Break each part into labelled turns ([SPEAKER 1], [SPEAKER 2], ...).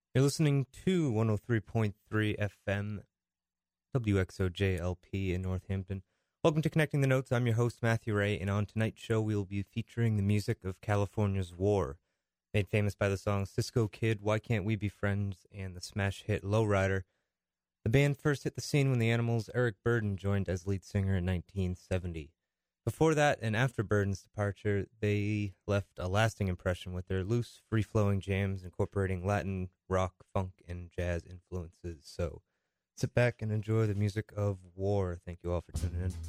[SPEAKER 1] You're listening to 103.3 FM WXOJLP in Northampton. Welcome to Connecting the Notes. I'm your host, Matthew Ray, and on tonight's show, we will be featuring the music of California's War, made famous by the songs Cisco Kid, Why Can't We Be Friends, and the smash hit Lowrider. The band first hit the scene when the Animals' Eric Burdon joined as lead singer in 1970. Before that, and after Burden's departure, they left a lasting impression with their loose, free-flowing jams incorporating Latin, rock, funk, and jazz influences. So sit back and enjoy the music of War. Thank you all for tuning in.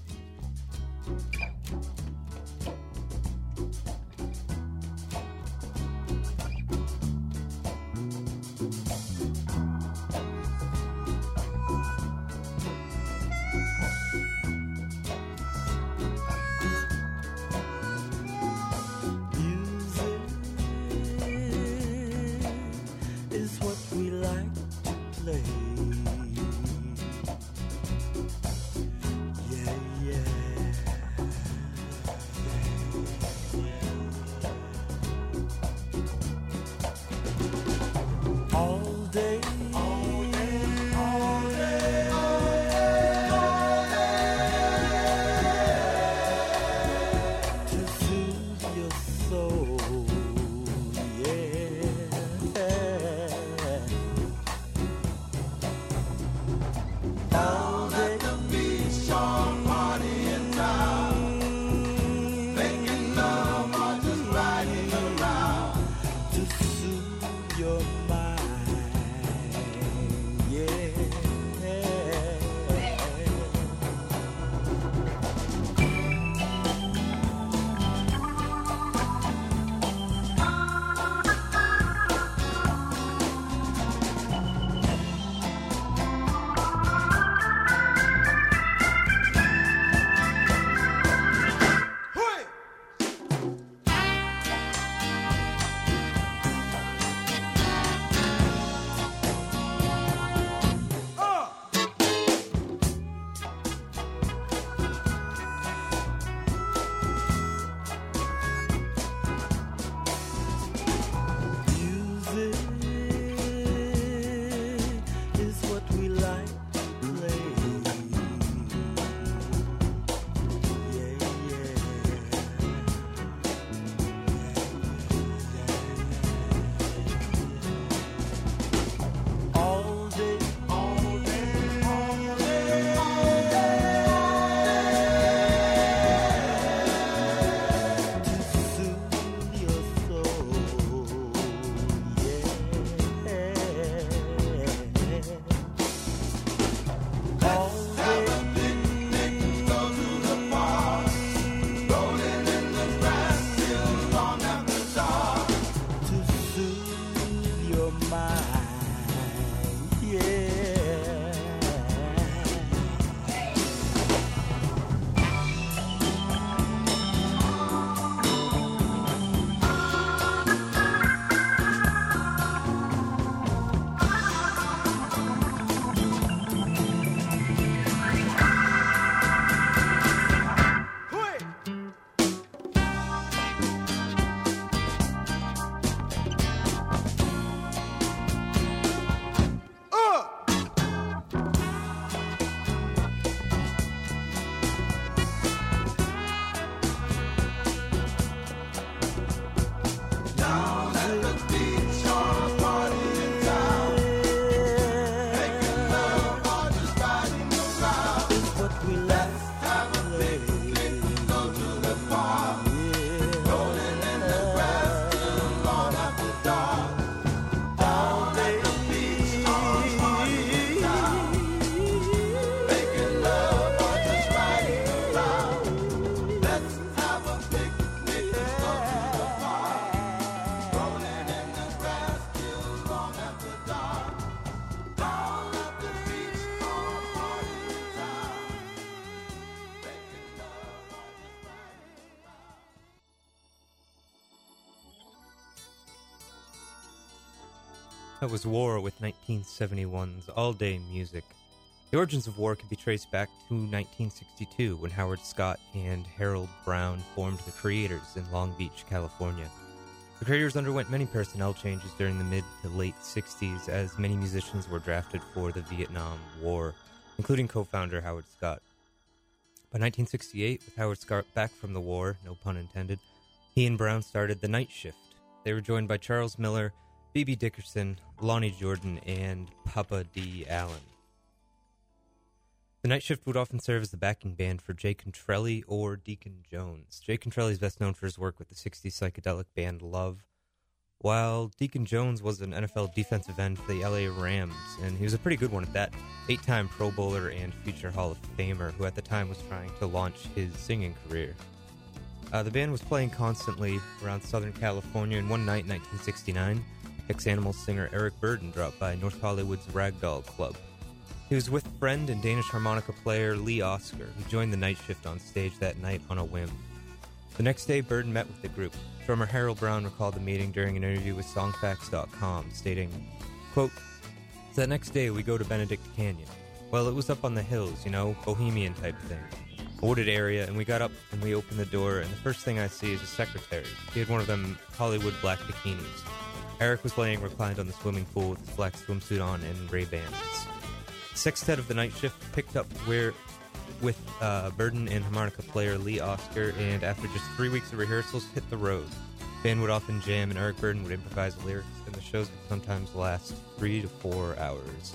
[SPEAKER 1] That was War with 1971's All Day Music. The origins of War can be traced back to 1962 when Howard Scott and Harold Brown formed the Creators in Long Beach, California. The Creators underwent many personnel changes during the mid to late 60s as many musicians were drafted for the Vietnam War, including co-founder Howard Scott. By 1968, with Howard Scott back from the war, no pun intended, he and Brown started The Night Shift. They were joined by Charles Miller, B.B. Dickerson, Lonnie Jordan, and Papa D. Allen. The Night Shift would often serve as the backing band for Jay Contrelli or Deacon Jones. Jay Contrelli is best known for his work with the 60s psychedelic band Love, while Deacon Jones was an NFL defensive end for the LA Rams, and he was a pretty good one at that. 8-time Pro Bowler and future Hall of Famer, who at the time was trying to launch his singing career. The band was playing constantly around Southern California, and one night in 1969, Hicks Animals singer Eric Burdon dropped by North Hollywood's Ragdoll Club. He was with friend and Danish harmonica player Lee Oscar, who joined the Night Shift on stage that night on a whim. The next day, Burdon met with the group. Drummer Harold Brown recalled the meeting during an interview with Songfacts.com, stating, quote, "That next day we go to Benedict Canyon. Well, it was up on the hills, bohemian type thing. A wooded area, and we got up and we opened the door, and the first thing I see is a secretary. He had one of them Hollywood black bikinis. Eric was laying reclined on the swimming pool with his black swimsuit on and Ray-Bans. Sextet of the Night Shift picked up with Burdon and harmonica player Lee Oscar, and after just 3 weeks of rehearsals, hit the road. The band would often jam, and Eric Burdon would improvise the lyrics, and the shows would sometimes last 3 to 4 hours.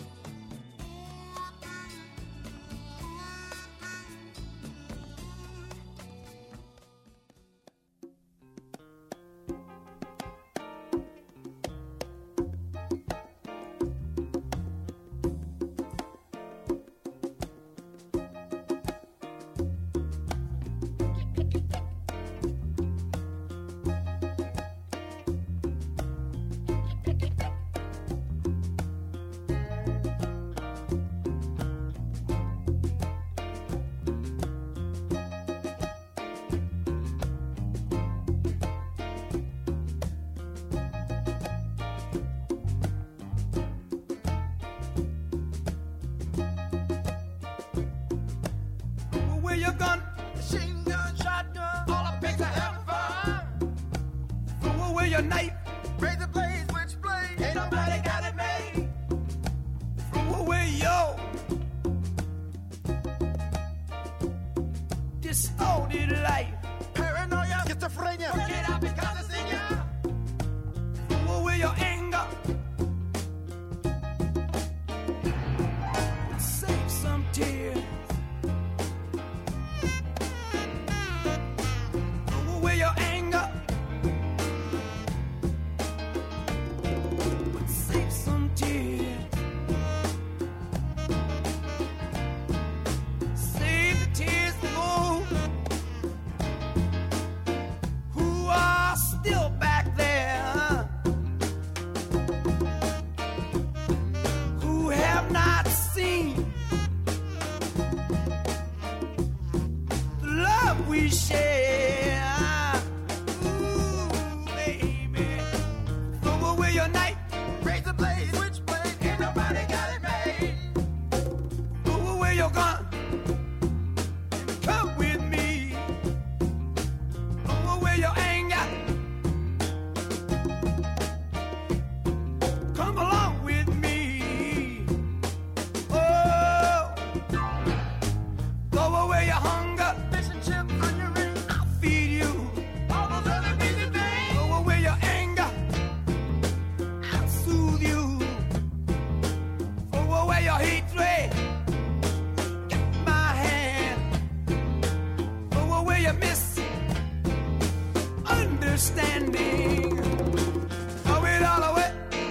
[SPEAKER 2] Your gun, machine gun, shotgun, all the pigs are having fun. Throw away your knife, razor blades, switchblade, ain't nobody got it made. Throw away your disordered life, paranoia, schizophrenia, work it out because it's in ya. Throw away your anger, save some tears. Your anger, but save some tears. Save the tears for who are still back there, who have not seen the love we share. Gun. Come with me. Throw away your anger. Come along with me. Oh, throw away your hunger. Fish and chips on your ring. I'll feed you all those other busy things. Throw away your anger. I'll soothe you. Throw away your hatred. Misunderstanding. Throw it all away.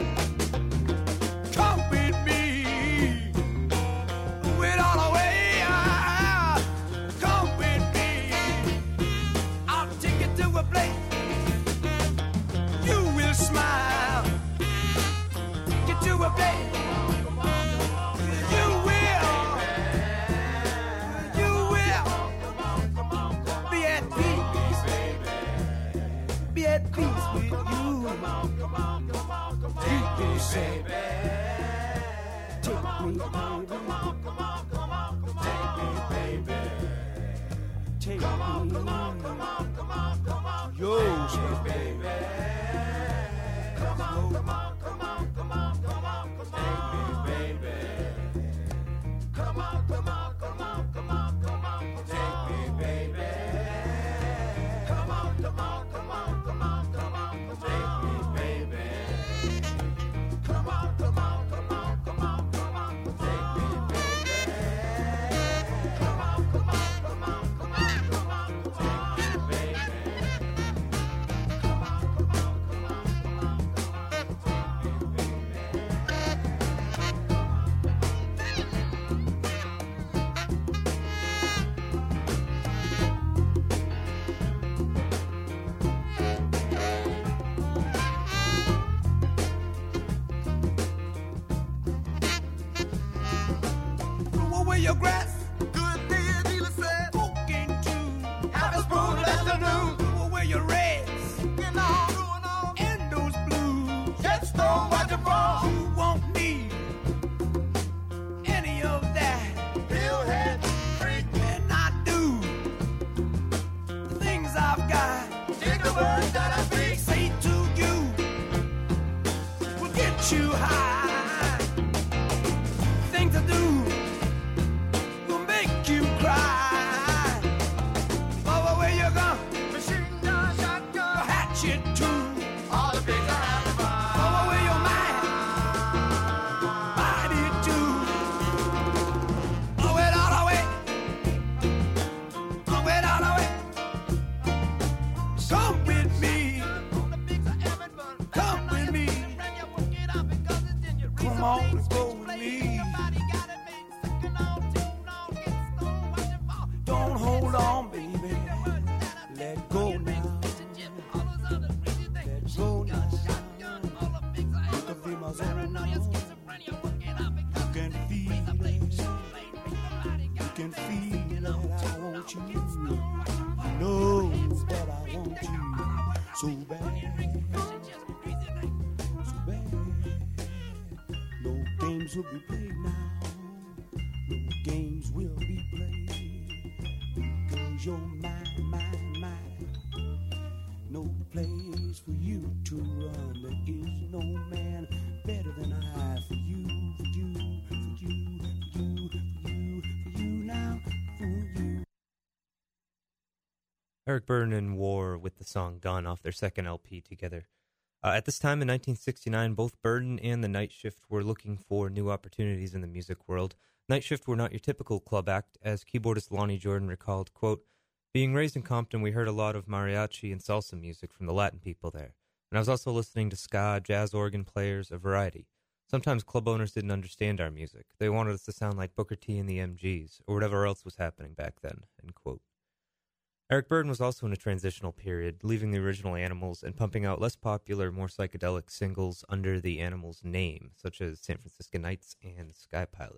[SPEAKER 2] Come with me. Throw it all away. Come with me. I'll take you to a place you will smile. Get to a place you will. You will be at peace. Be at peace with you. Take me, baby. Take me, baby. Take me, baby. Take me. Yo, baby. your grass. Good deal, dealer said. Cooking too. Have a spoon afternoon. Go away your reds. Getting on and those blues. Just don't watch it fall. You won't need any of that. Billhead, freak, and I do the things I've got. Dig the words that I speak. Say to you will get you high. Things to do will make you cry. Oh, where you gone? Machine gun, shotgun, hatchet too. All the pigs are having fun. Oh, where your mind? Body too. Oh, it all the way. Oh, it all the way. Come with me. Come with me. Come on and go with me. Don't hold on, baby. Let go now. Let go now. Look up in my zone. You can feel it. You can feel that I want you. You know that I want you so bad. So bad. No games will be played now. No games will be played. Because you're mine, mine, mine. No place for you to run. There is no man better than I. For you, for you, for you, for you, for you, for you now, for you.
[SPEAKER 1] Eric Burdon and War with the song Gun off their second LP together. At this time in 1969, both Burdon and the Night Shift were looking for new opportunities in the music world. Night Shift were not your typical club act, as keyboardist Lonnie Jordan recalled, quote, "Being raised in Compton, we heard a lot of mariachi and salsa music from the Latin people there. And I was also listening to ska, jazz organ players, a variety. Sometimes club owners didn't understand our music. They wanted us to sound like Booker T and the MGs, or whatever else was happening back then," end quote. Eric Burdon was also in a transitional period, leaving the original Animals and pumping out less popular, more psychedelic singles under the Animals name, such as San Francisco Nights and Sky Pilot.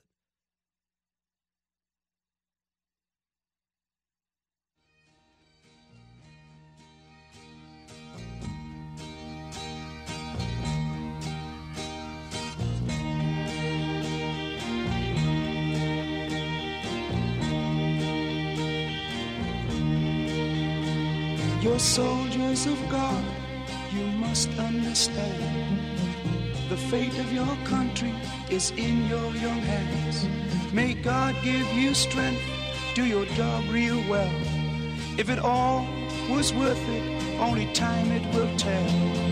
[SPEAKER 3] You're soldiers of God, you must understand. The fate of your country is in your young hands. May God give you strength, do your job real well. If it all was worth it, only time it will tell.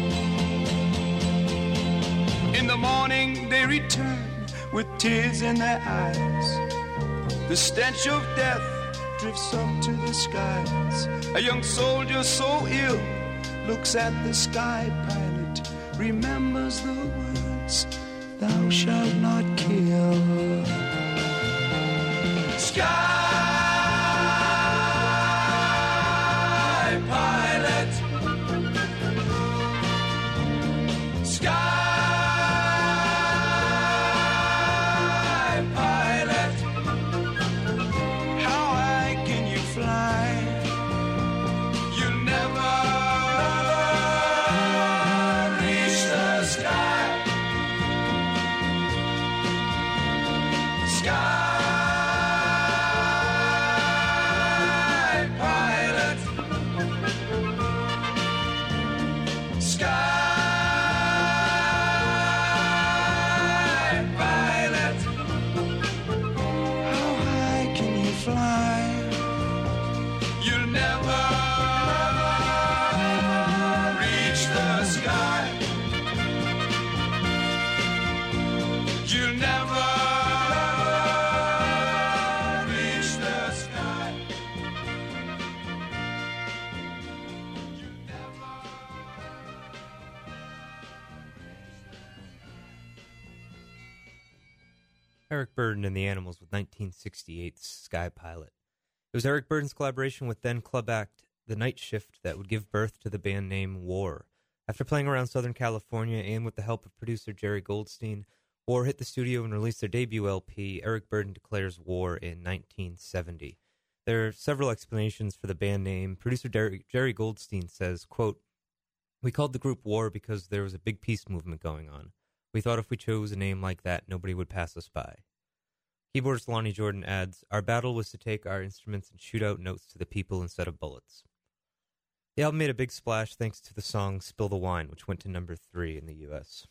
[SPEAKER 3] In the morning they return with tears in their eyes. The stench of death drifts up to the skies. A young soldier so ill looks at the Sky Pilot, remembers the words, "Thou shalt not kill." Sky Pilot, Sky
[SPEAKER 1] Eric Burdon and the Animals with 1968's Sky Pilot. It was Eric Burdon's collaboration with then club act The Night Shift that would give birth to the band name War. After playing around Southern California and with the help of producer Jerry Goldstein, War hit the studio and released their debut LP, Eric Burdon Declares War, in 1970. There are several explanations for the band name. Producer Jerry Goldstein says, quote, "We called the group War because there was a big peace movement going on. We thought if we chose a name like that, nobody would pass us by." Keyboardist Lonnie Jordan adds, "Our battle was to take our instruments and shoot out notes to the people instead of bullets." The album made a big splash thanks to the song Spill the Wine, which went to number 3 in the U.S.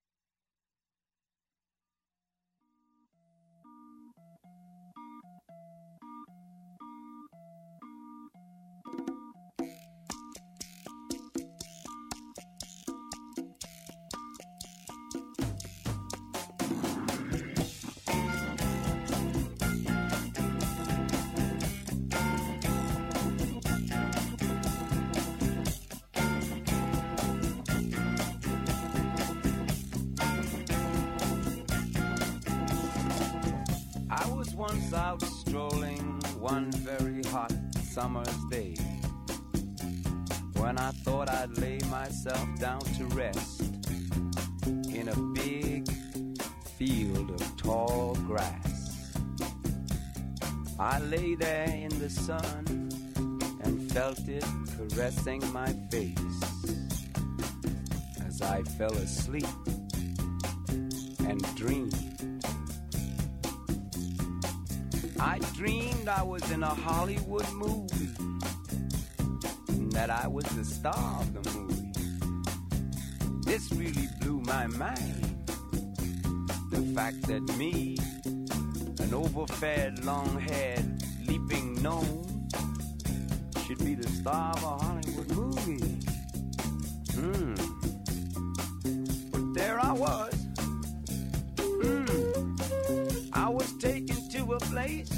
[SPEAKER 4] Once out strolling one very hot summer's day, when I thought I'd lay myself down to rest in a big field of tall grass. I lay there in the sun and felt it caressing my face as I fell asleep and dreamed. I dreamed I was in a Hollywood movie, and that I was the star of the movie. This really blew my mind. The fact that me, an overfed, long-haired, leaping gnome, should be the star of a Hollywood movie. But there I was. I was taken to a place,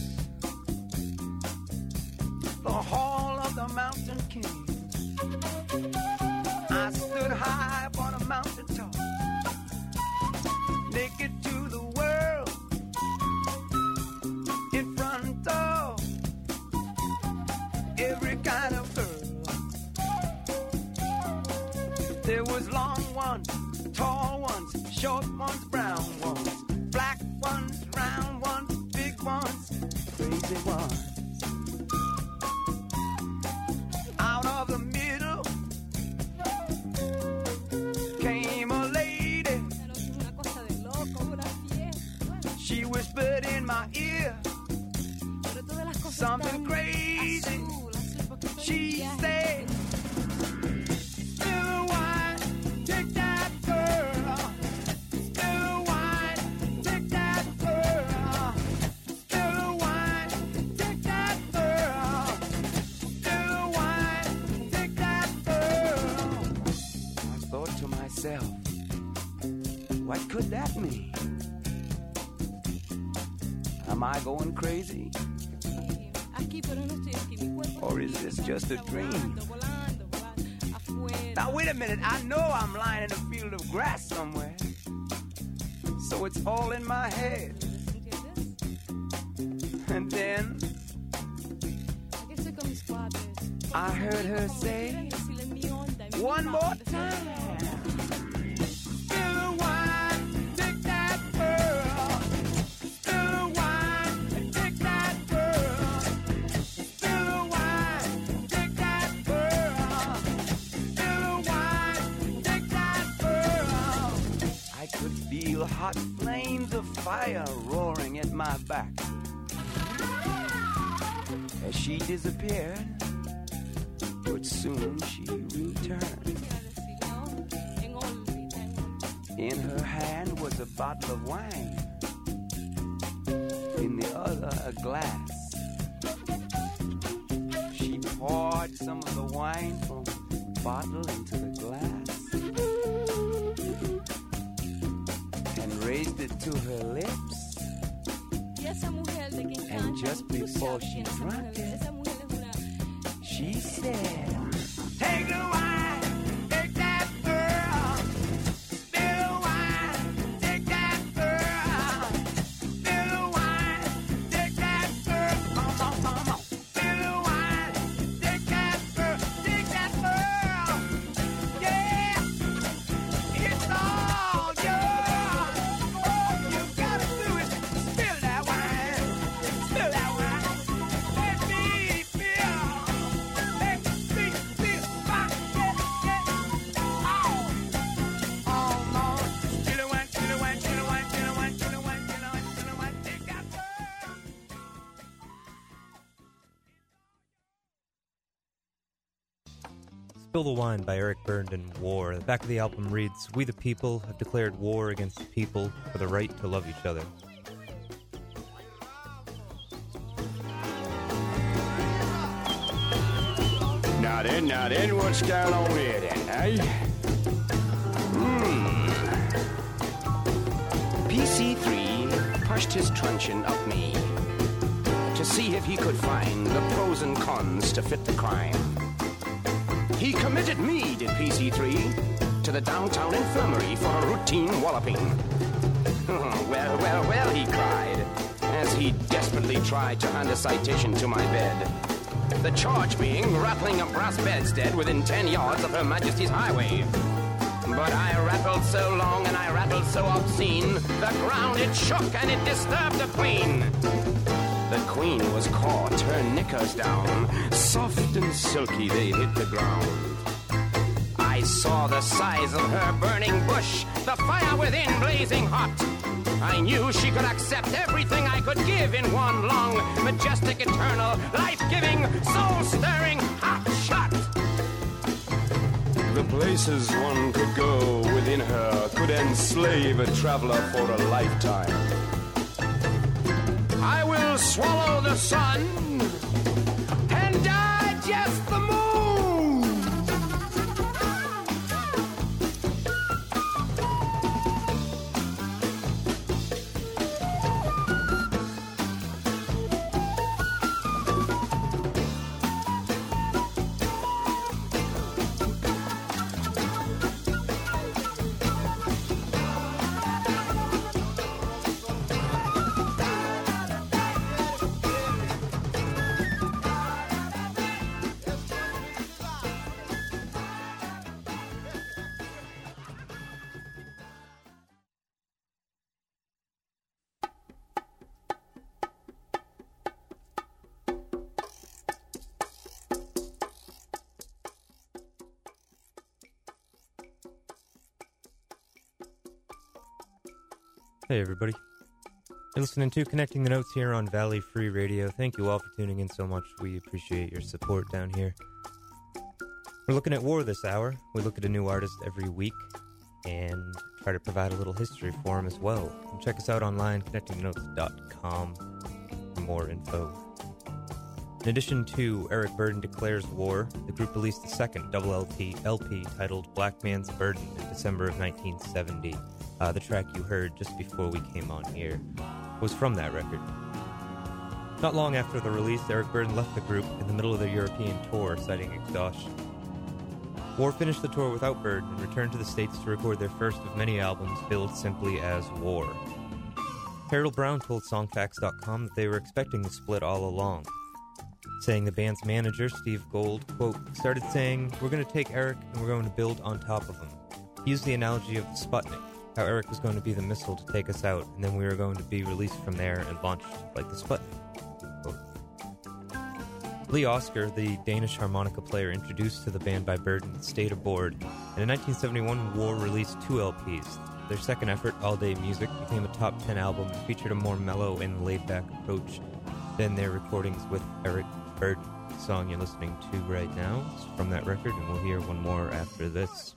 [SPEAKER 4] the Hall of the Mountain King. I stood high upon a mountain top, naked to the world, in front of every kind of girl. There was long ones, tall ones, short ones, brown ones, black ones, round ones, big ones, crazy ones. Out of the middle came a lady. She whispered in my ear something crazy. She said, "Still wine, take that girl. Still wine, take that girl. Still wine, take that girl. Still wine, take that girl." I thought to myself, what could that mean? Am I going crazy? Or is this just a dream? Now wait a minute, I know I'm lying in a field of grass somewhere, so it's all in my head. And then I heard her say one more time, "Still wine, take that girl. Still wine, take that girl. Still wine, take that girl. Still wine, take that girl." I could feel hot flames of fire roaring at my back as she disappeared, but soon she returned. In her hand was a bottle of wine, in the other a glass. She poured some of the wine from the bottle into the glass and raised it to her lips. And just before she drank it, she said, "Take the wine, take that girl. Still wine, take that girl. Still wine, take that girl. Come on, come on. Still wine, take that girl, take that girl. Yeah, it's all yours."
[SPEAKER 1] Spill the Wine by Eric Burdon and War. The back of the album reads, "We the people have declared war against the people for the right to love each other."
[SPEAKER 3] Now then, what's going on here then, eh? PC3 pushed his truncheon up me to see if he could find the pros and cons to fit the crime. He committed me, did PC3, to the downtown infirmary for a routine walloping. Well, he cried, as he desperately tried to hand a citation to my bed. The charge being rattling a brass bedstead within 10 yards of Her Majesty's highway. But I rattled so long and I rattled so obscene, the ground it shook and it disturbed the Queen. The Queen was caught, her knickers down, soft and silky they hit the ground. I saw the size of her burning bush, the fire within blazing hot. I knew she could accept everything I could give in one long, majestic, eternal, life-giving, soul-stirring hot shot. The places one could go within her could enslave a traveler for a lifetime. I will swallow the sun and digest the moon.
[SPEAKER 1] Hey everybody, you're listening to Connecting the Notes here on Valley Free Radio. Thank you all for tuning in so much. We appreciate your support down here. We're looking at war this hour. We look at a new artist every week and try to provide a little history for him as well. And check us out online, connectingthenotes.com, for more info. In addition to Eric Burdon Declares War, the group released a second double LP titled Black Man's Burden in December of 1970. The track you heard just before we came on here was from that record. Not long after the release, Eric Burdon left the group in the middle of their European tour, citing exhaustion. War finished the tour without Burdon and returned to the States to record their first of many albums billed simply as War. Harold Brown told Songfacts.com that they were expecting the split all along, saying the band's manager, Steve Gold, quote, started saying, "We're going to take Eric and we're going to build on top of him." He used the analogy of the Sputnik, how Eric was going to be the missile to take us out, and then we were going to be released from there and launched like the Sputnik. Quote. Lee Oskar, the Danish harmonica player introduced to the band by Burdon, stayed aboard, and in 1971, War released 2 LPs. Their second effort, All Day Music, became a top 10 album and featured a more mellow and laid-back approach than their recordings with Eric Burdon. The song you're listening to right now is from that record, and we'll hear one more after this.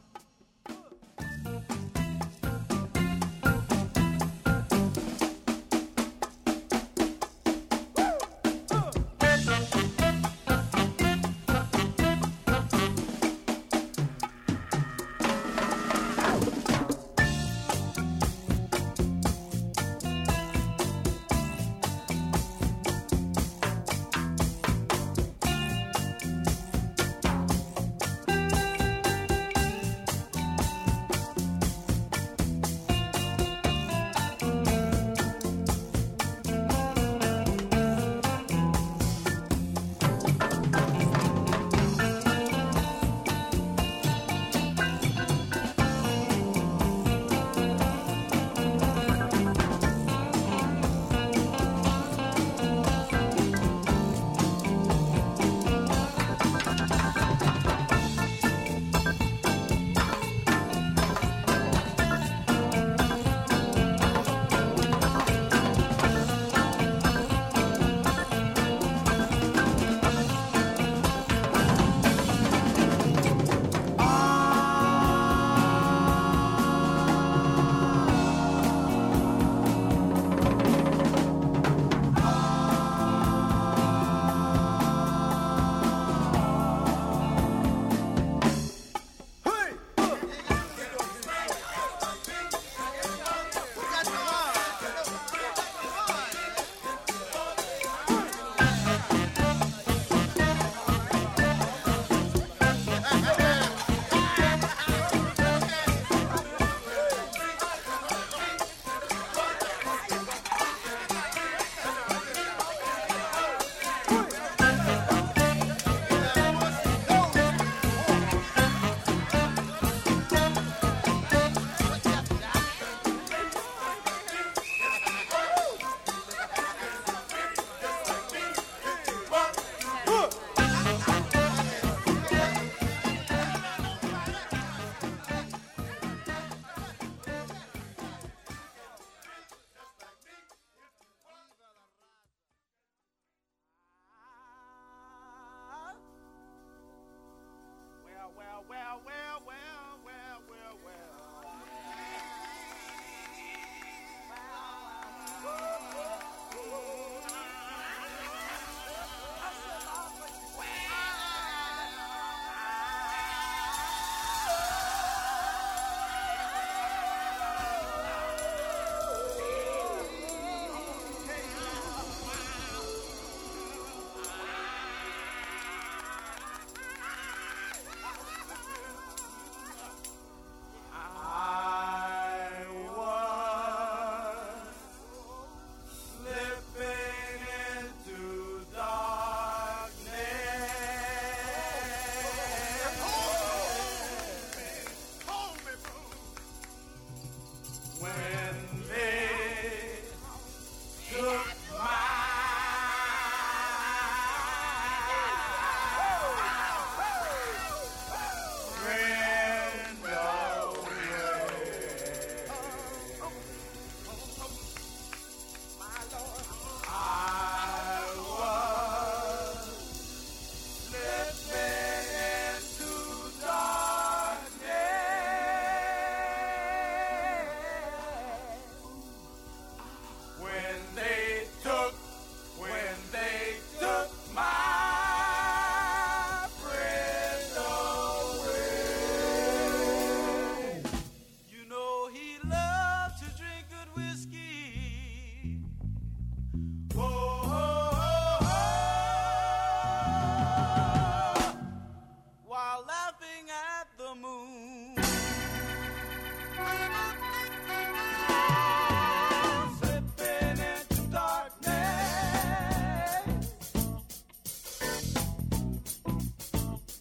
[SPEAKER 2] when they took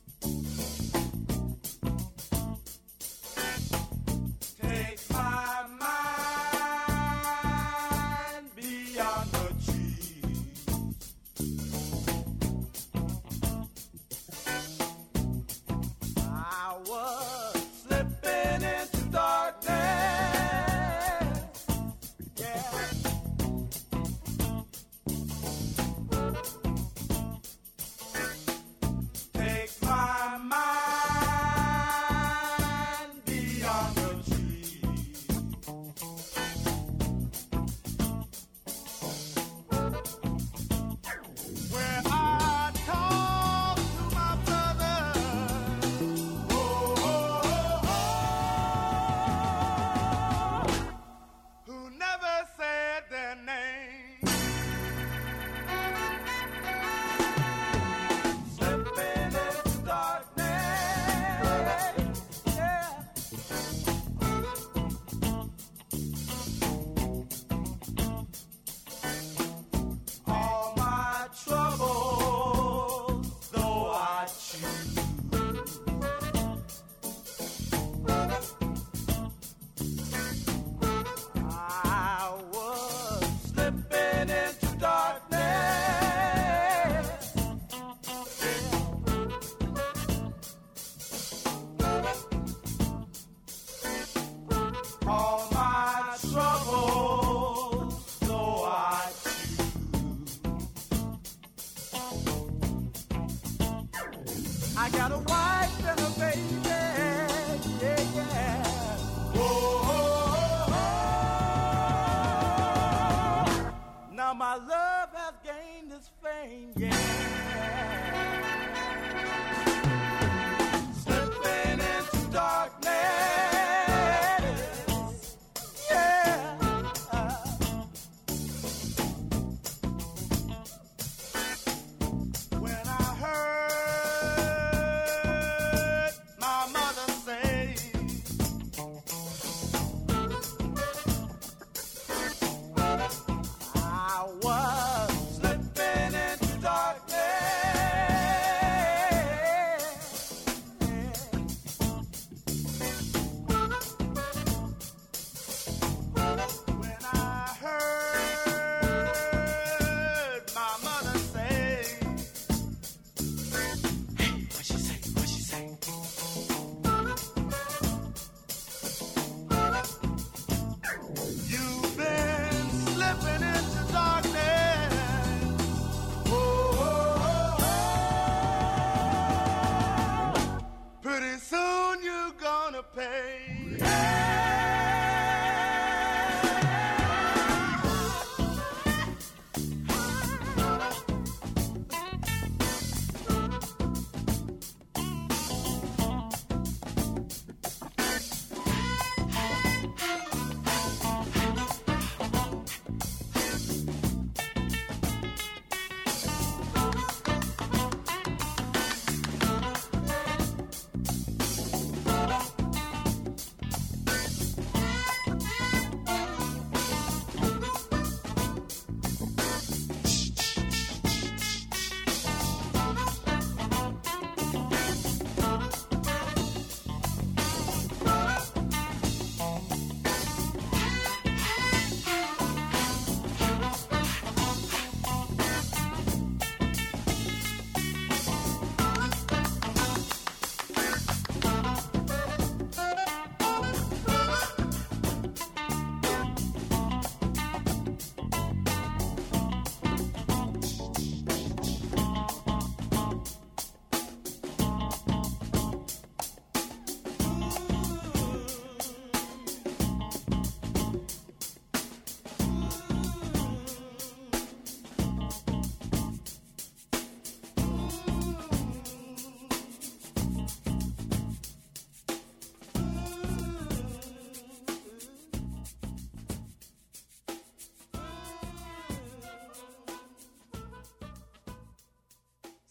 [SPEAKER 2] take my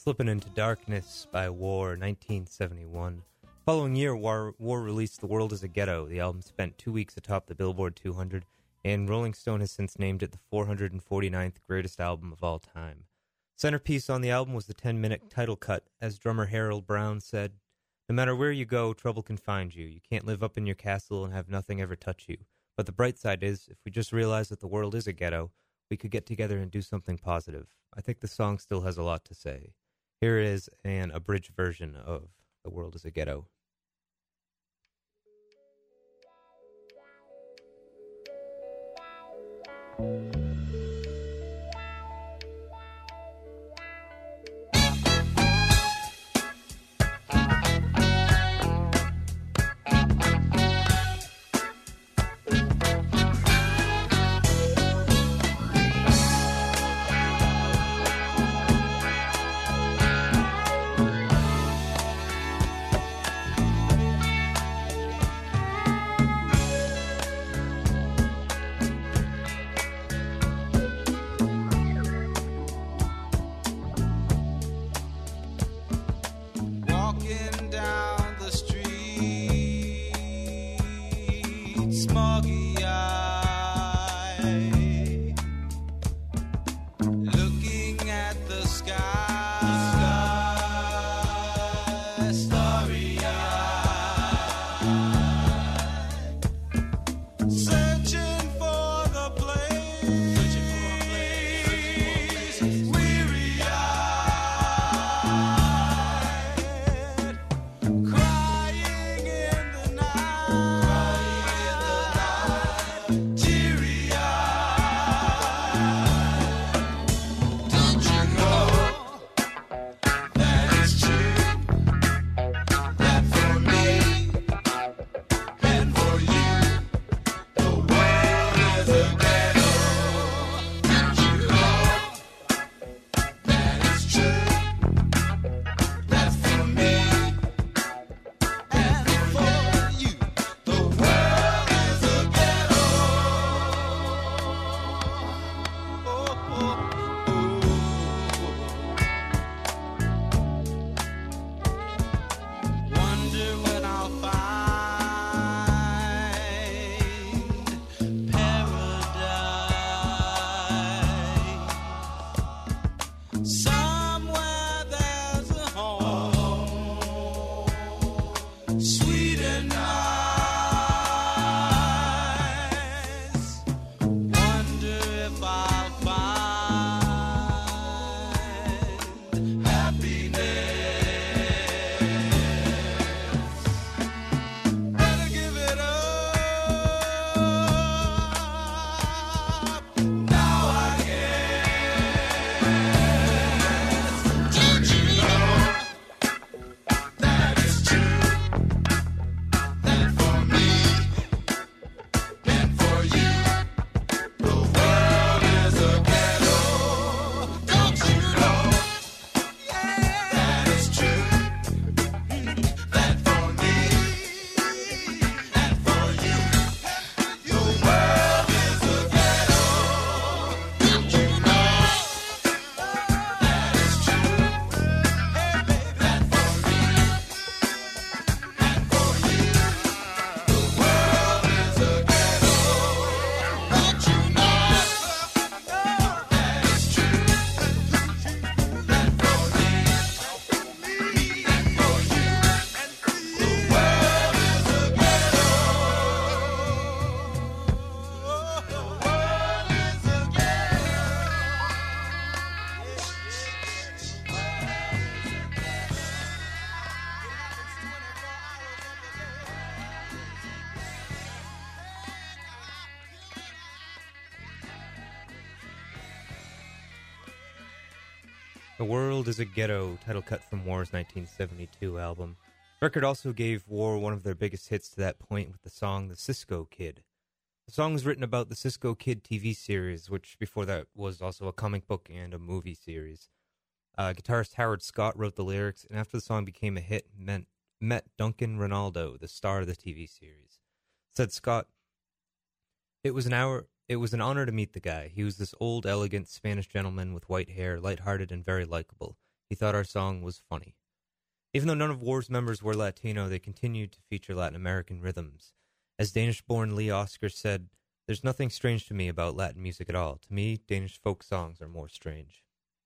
[SPEAKER 1] Slipping Into Darkness by War, 1971. Following year, War released The World is a Ghetto. The album spent 2 weeks atop the Billboard 200, and Rolling Stone has since named it the 449th greatest album of all time. Centerpiece on the album was the 10-minute title cut. As drummer Harold Brown said, "No matter where you go, trouble can find you. You can't live up in your castle and have nothing ever touch you. But the bright side is, if we just realize that the world is a ghetto, we could get together and do something positive." I think the song still has a lot to say. Here is an abridged version of The World is a Ghetto. The World is a Ghetto, title cut from War's 1972 album. The record also gave War one of their biggest hits to that point with the song The Cisco Kid. The song was written about the Cisco Kid TV series, which before that was also a comic book and a movie series. Guitarist Howard Scott wrote the lyrics, and after the song became a hit, met Duncan Ronaldo, the star of the TV series. Said Scott, It was an honor to meet the guy. He was this old, elegant Spanish gentleman with white hair, lighthearted and very likable. He thought our song was funny. Even though none of War's members were Latino, they continued to feature Latin American rhythms. As Danish-born Lee Oscar said, "There's nothing strange to me about Latin music at all. To me, Danish folk songs are more strange."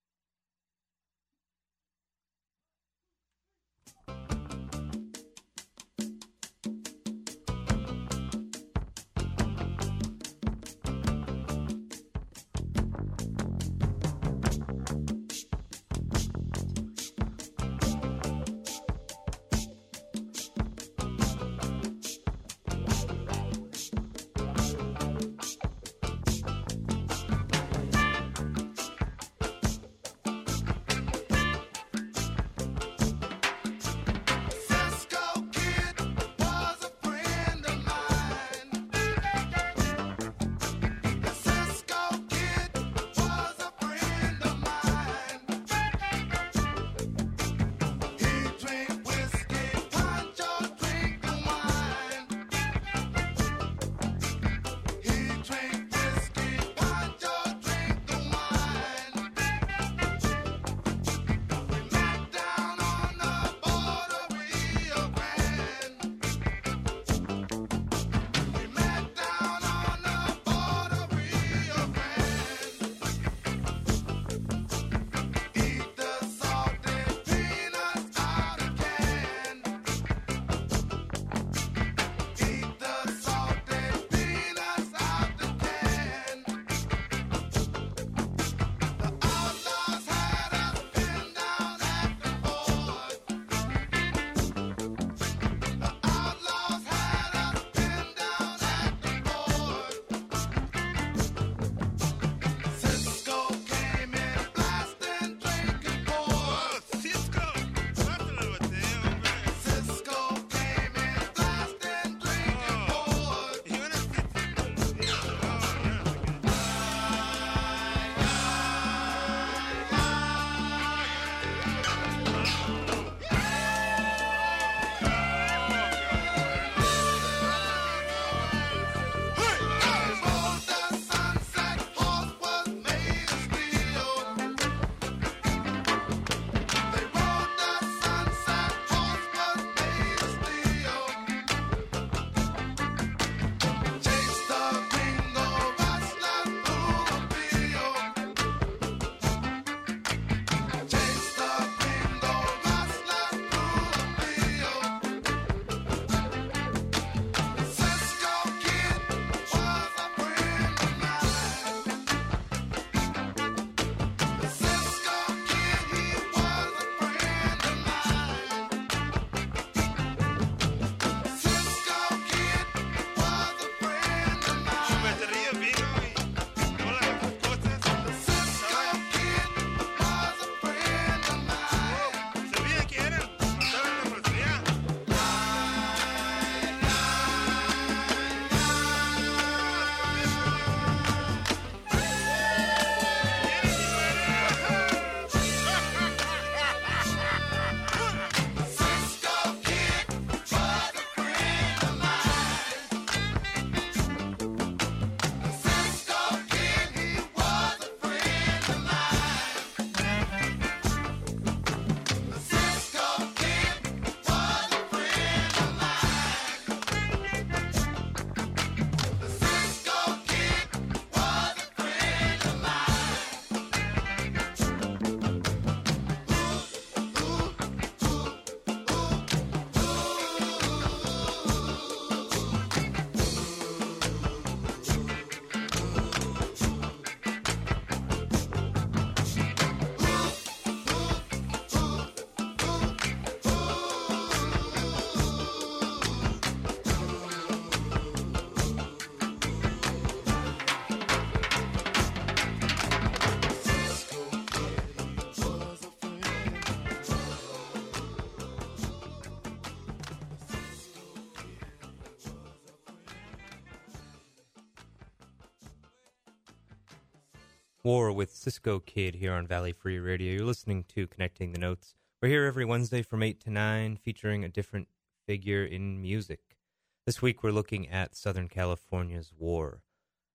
[SPEAKER 1] War with Cisco Kid here on Valley Free Radio. You're listening to Connecting the Notes. We're here every Wednesday from 8 to 9, featuring a different figure in music. This week we're looking at Southern California's War.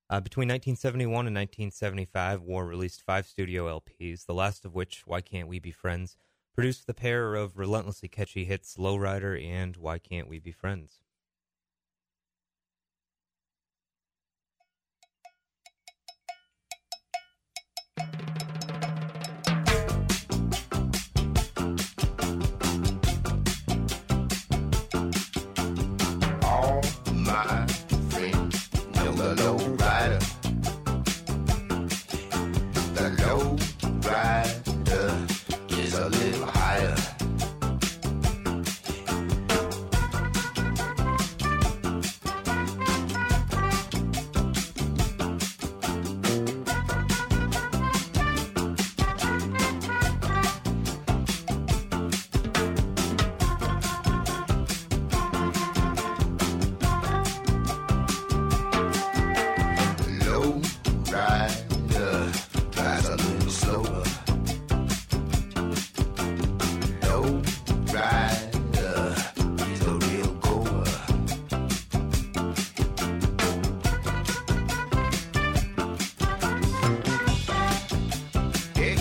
[SPEAKER 1] Between 1971 and 1975, War released 5 studio LPs, the last of which, Why Can't We Be Friends, produced the pair of relentlessly catchy hits Lowrider and Why Can't We Be Friends.
[SPEAKER 5] All my friends know the low rider. The low rider is a little higher. Low rider drives a little slower. Low rider is a real goer. Hey.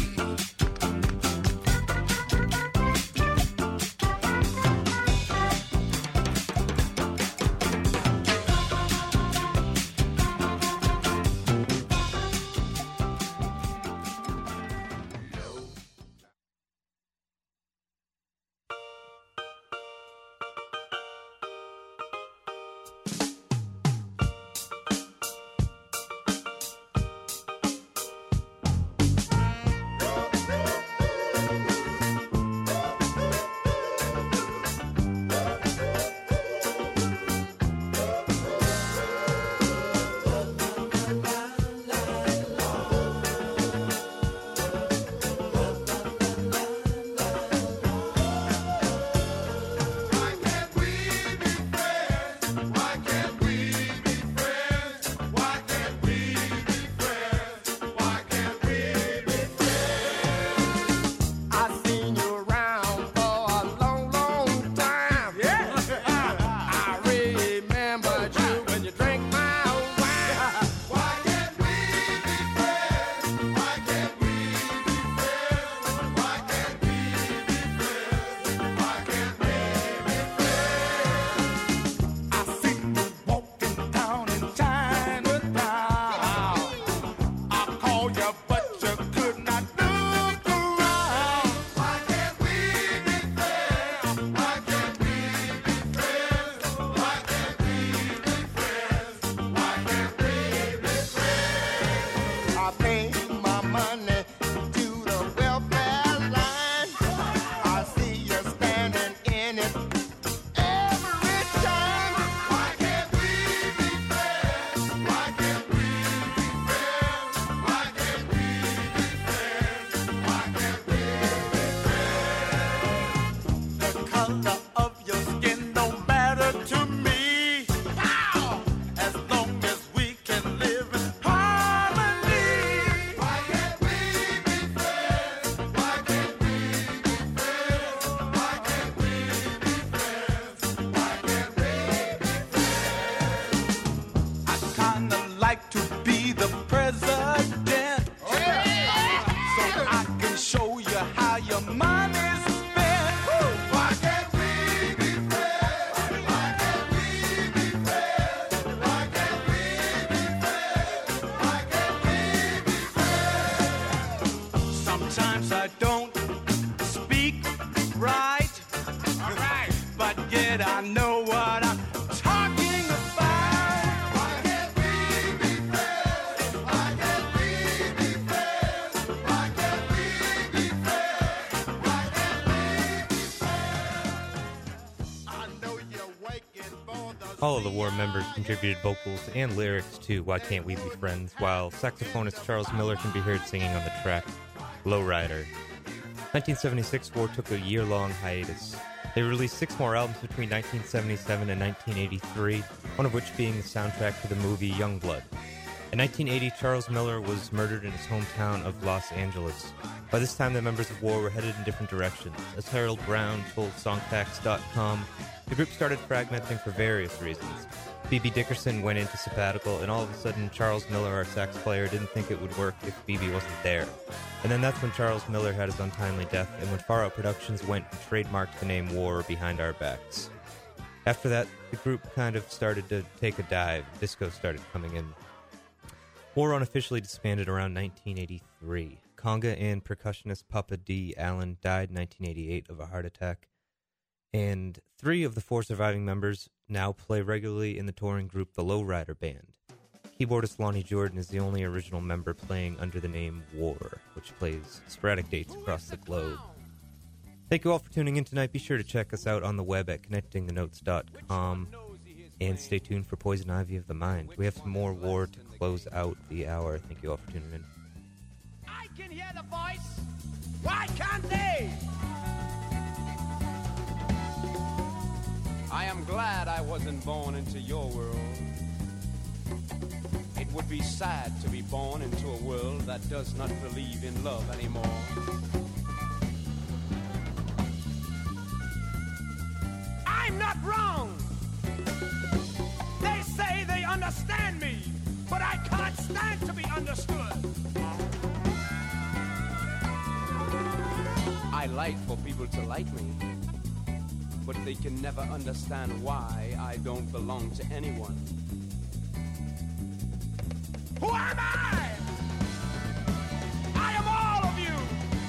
[SPEAKER 5] I seen you around for a long, long time. Yeah. I remembered you when you drank my wine. Why can't we be friends? Why can't we be friends? Why can't we be friends? Why can't we be friends? I see you walking down in Chinatown. I call you, but you could not look around. Why can't we be friends? Why can't we be friends? Why can't we be friends? Why can't we be friends? I pay my money to the welfare line. I see you standing in it every time. Why can't we be friends? Why can't we be friends? Why can't we be friends? Why can't we be friends? The color of your skin don't matter to me. As long as we can live in harmony. Why can't we be friends? Why can't we be friends? Why can't we be friends? Why can't we be friends? I kinda like to be the president. So I can show you how your money's spent. Why can't we be friends? Why can't we be friends? Why can't we be friends? Why can't we be friends? Sometimes I don't speak right. But yet I know what I'm talking about. Why can't we be friends? Why can't we be friends? Why can't we be friends? Why can't we be friends? I know you're waking for the
[SPEAKER 1] All of the War members contributed vocals and lyrics to Why Can't We Be Friends, while saxophonist Charles Miller can be heard singing on the track Lowrider. 1976, War took a year-long hiatus. They released 6 more albums between 1977 and 1983, one of which being the soundtrack to the movie Youngblood. In 1980, Charles Miller was murdered in his hometown of Los Angeles. By this time, the members of War were headed in different directions. As Harold Brown told Songfacts.com, the group started fragmenting for various reasons. B.B. Dickerson went into sabbatical, and all of a sudden Charles Miller, our sax player, didn't think it would work if B.B. wasn't there. And then that's when Charles Miller had his untimely death, and when Far Out Productions went and trademarked the name War behind our backs. After that, the group kind of started to take a dive. Disco started coming in. War unofficially disbanded around 1983. Conga and percussionist Papa D. Allen died in 1988 of a heart attack. And 3 of the 4 surviving members now play regularly in the touring group The Lowrider Band. Keyboardist Lonnie Jordan is the only original member playing under the name War, which plays sporadic dates across the globe. Thank you all for tuning in tonight. Be sure to check us out on the web at connectingthenotes.com. And stay tuned for Poison Ivy of the Mind. We have some more War to close out the hour. Thank you all for tuning in.
[SPEAKER 2] I can hear the voice. Why can't they?
[SPEAKER 4] I am glad I wasn't born into your world. It would be sad to be born into a world that does not believe in love anymore.
[SPEAKER 2] I'm not wrong. They say they understand me, but I can't stand to be understood.
[SPEAKER 4] I like for people to like me, but they can never understand why I don't belong to anyone.
[SPEAKER 2] Who am I? I am all of you.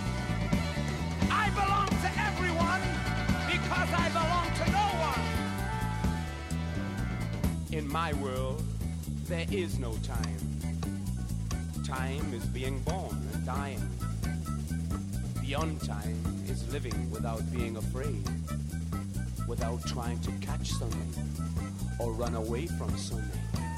[SPEAKER 2] I belong to everyone because I belong to no one.
[SPEAKER 4] In my world, there is no time. Time is being born and dying. Beyond time is living without being afraid, without trying to catch something or run away from something.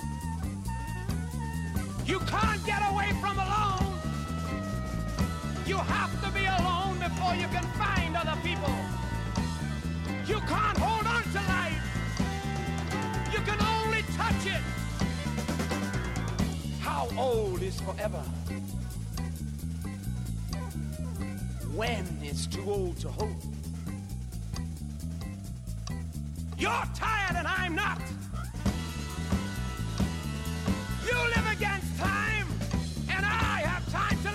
[SPEAKER 2] You can't get away from alone. You have to be alone before you can find other people. You can't hold on to life. You can only touch it.
[SPEAKER 4] How old is forever? When is too old to hope?
[SPEAKER 2] You're tired and I'm not. You live against time, and I have time to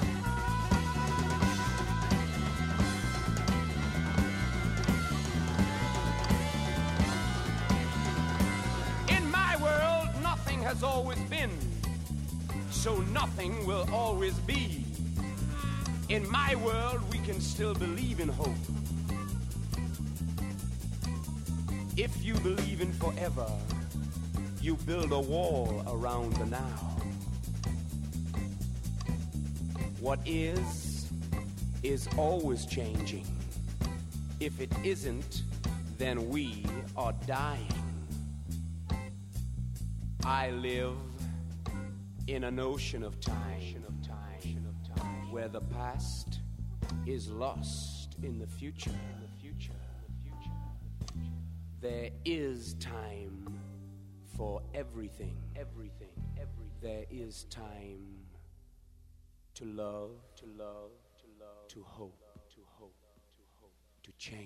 [SPEAKER 2] live.
[SPEAKER 4] In my world, nothing has always been, so nothing will always be. In my world, we can still believe in hope. If you believe in forever, you build a wall around the now. What is always changing. If it isn't, then we are dying. I live in an ocean of time, where the past is lost in the future. There is time for everything. There is time to love, to hope, to change.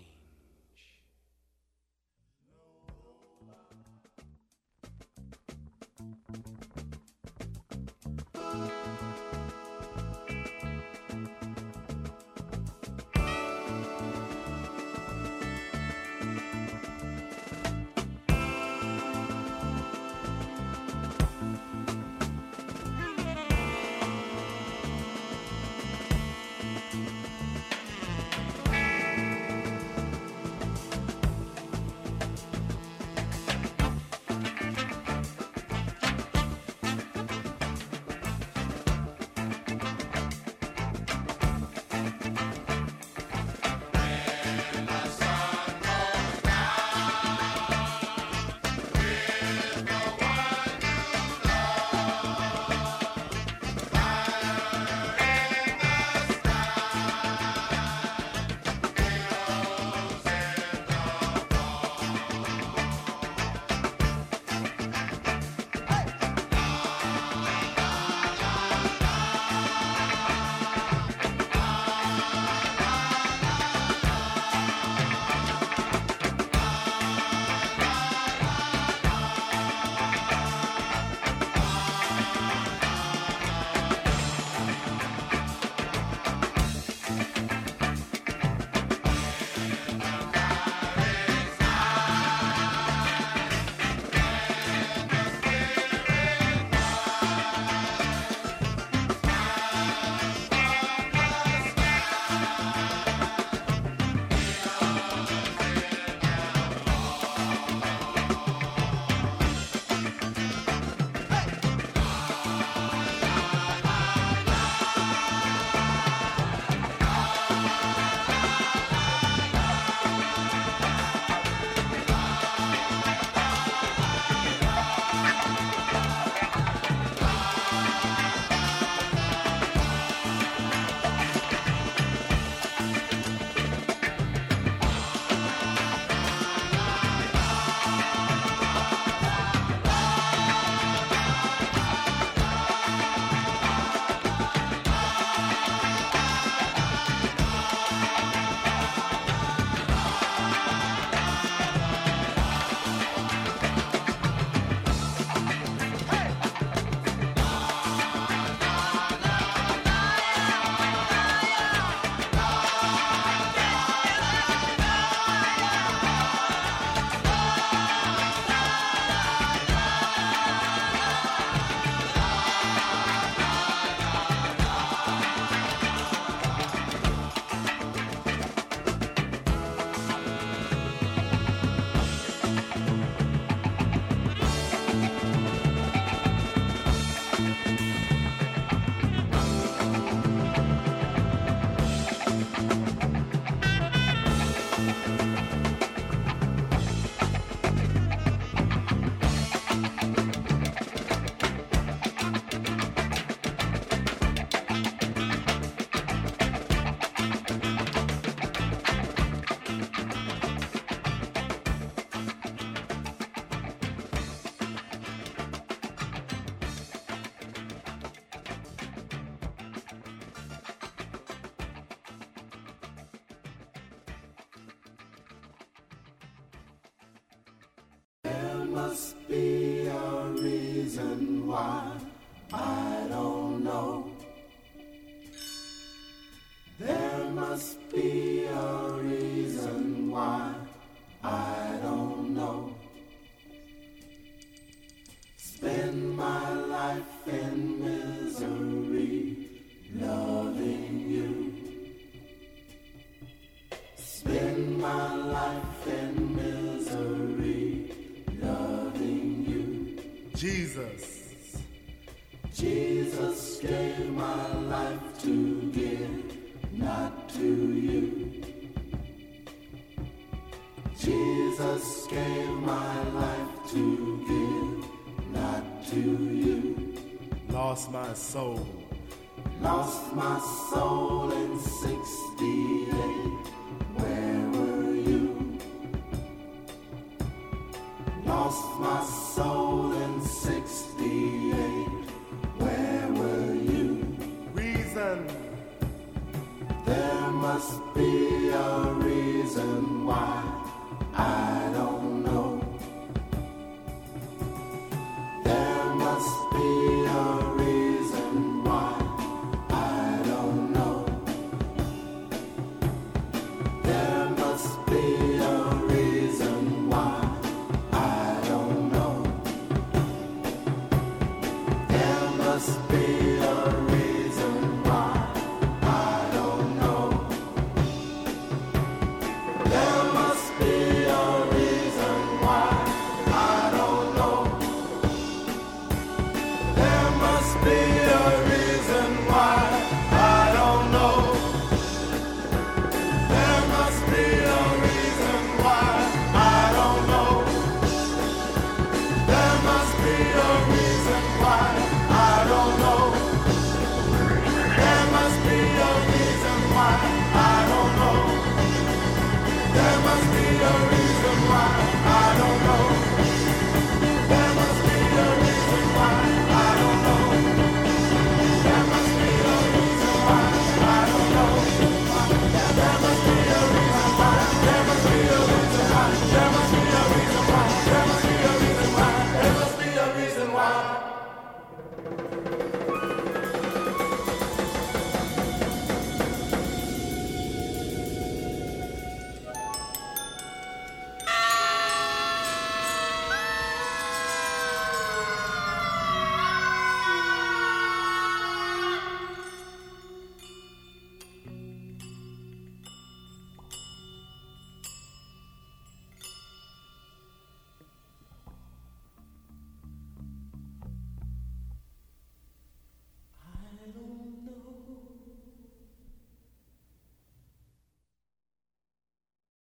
[SPEAKER 5] why, I don't know. There must be a reason why, I don't know. Spend my life in misery, loving you. Spend my life in misery, loving you.
[SPEAKER 6] Jesus.
[SPEAKER 5] Jesus gave my life to give, not to you. Jesus gave my life to give, not to you.
[SPEAKER 6] Lost my soul.
[SPEAKER 5] Lost my soul in 68.